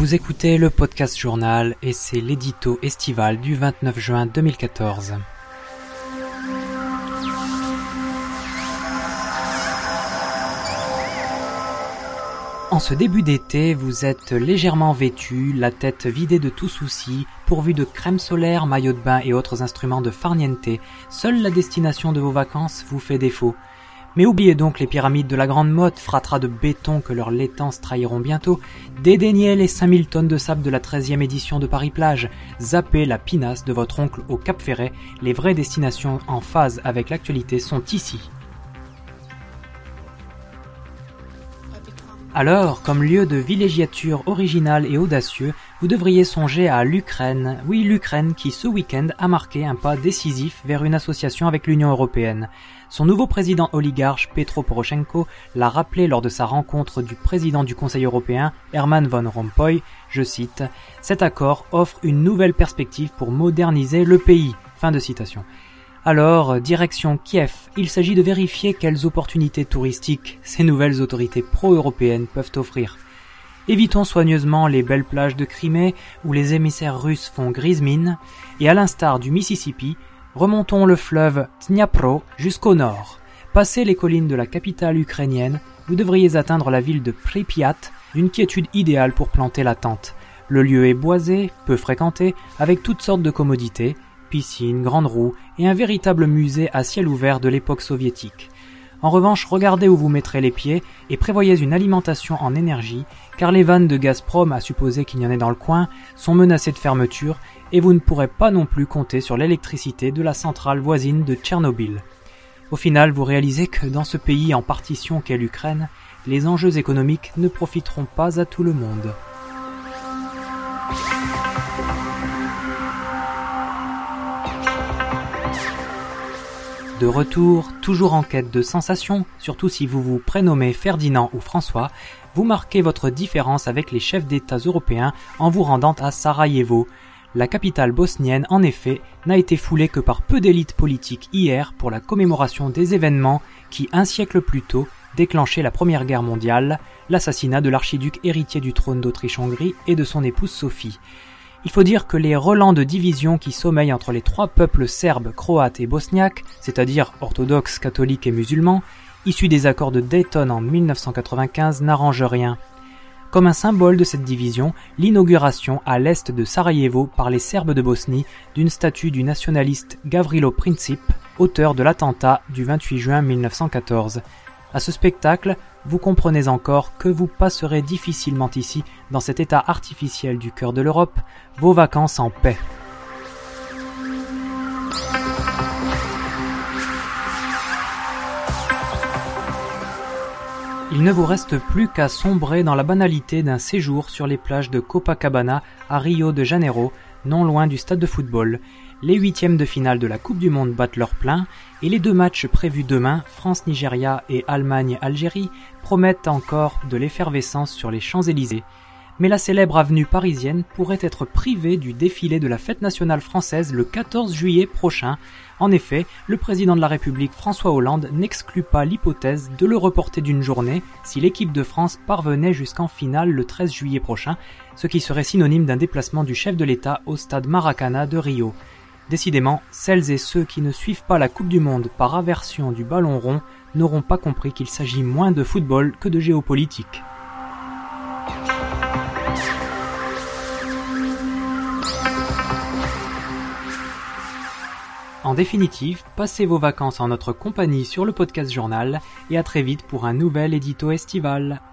Vous écoutez le podcast journal et c'est l'édito estival du 29 juin 2014. En ce début d'été, vous êtes légèrement vêtu, la tête vidée de tout souci, pourvu de crème solaire, maillot de bain et autres instruments de farniente. Seule la destination de vos vacances vous fait défaut. Mais oubliez donc les pyramides de la Grande Motte, fratras de béton que leurs laitances trahiront bientôt, dédaignez les 5000 tonnes de sable de la 13e édition de Paris-Plage, zappez la pinasse de votre oncle au Cap Ferret, les vraies destinations en phase avec l'actualité sont ici. Alors, comme lieu de villégiature original et audacieux, vous devriez songer à l'Ukraine. Oui, l'Ukraine qui, ce week-end, a marqué un pas décisif vers une association avec l'Union européenne. Son nouveau président oligarche, Petro Poroshenko, l'a rappelé lors de sa rencontre du président du Conseil européen, Herman Van Rompuy, je cite, « Cet accord offre une nouvelle perspective pour moderniser le pays ». Fin de citation. Alors, direction Kiev, il s'agit de vérifier quelles opportunités touristiques ces nouvelles autorités pro-européennes peuvent offrir. Évitons soigneusement les belles plages de Crimée où les émissaires russes font grise mine, et à l'instar du Mississippi, remontons le fleuve Dniapro jusqu'au nord. Passez les collines de la capitale ukrainienne, vous devriez atteindre la ville de Pripyat, d'une quiétude idéale pour planter la tente. Le lieu est boisé, peu fréquenté, avec toutes sortes de commodités, piscine, grande roue et un véritable musée à ciel ouvert de l'époque soviétique. En revanche, regardez où vous mettrez les pieds et prévoyez une alimentation en énergie, car les vannes de Gazprom, à supposer qu'il y en ait dans le coin, sont menacées de fermeture et vous ne pourrez pas non plus compter sur l'électricité de la centrale voisine de Tchernobyl. Au final, vous réalisez que dans ce pays en partition qu'est l'Ukraine, les enjeux économiques ne profiteront pas à tout le monde. De retour, toujours en quête de sensations, surtout si vous vous prénommez Ferdinand ou François, vous marquez votre différence avec les chefs d'État européens en vous rendant à Sarajevo. La capitale bosnienne, en effet, n'a été foulée que par peu d'élites politiques hier pour la commémoration des événements qui, un siècle plus tôt, déclenchaient la Première Guerre mondiale, l'assassinat de l'archiduc héritier du trône d'Autriche-Hongrie et de son épouse Sophie. Il faut dire que les relents de division qui sommeillent entre les trois peuples serbes, croates et bosniaques, c'est-à-dire orthodoxes, catholiques et musulmans, issus des accords de Dayton en 1995, n'arrangent rien. Comme un symbole de cette division, l'inauguration à l'est de Sarajevo par les Serbes de Bosnie d'une statue du nationaliste Gavrilo Princip, auteur de l'attentat du 28 juin 1914. À ce spectacle, vous comprenez encore que vous passerez difficilement ici, dans cet état artificiel du cœur de l'Europe, vos vacances en paix. Il ne vous reste plus qu'à sombrer dans la banalité d'un séjour sur les plages de Copacabana à Rio de Janeiro, non loin du stade de football. Les huitièmes de finale de la Coupe du Monde battent leur plein et les deux matchs prévus demain, France-Nigeria et Allemagne-Algérie, promettent encore de l'effervescence sur les Champs-Élysées. Mais la célèbre avenue parisienne pourrait être privée du défilé de la fête nationale française le 14 juillet prochain. En effet, le président de la République François Hollande n'exclut pas l'hypothèse de le reporter d'une journée si l'équipe de France parvenait jusqu'en finale le 13 juillet prochain, ce qui serait synonyme d'un déplacement du chef de l'État au stade Maracana de Rio. Décidément, celles et ceux qui ne suivent pas la Coupe du Monde par aversion du ballon rond n'auront pas compris qu'il s'agit moins de football que de géopolitique. En définitive, passez vos vacances en notre compagnie sur le podcast journal et à très vite pour un nouvel édito estival.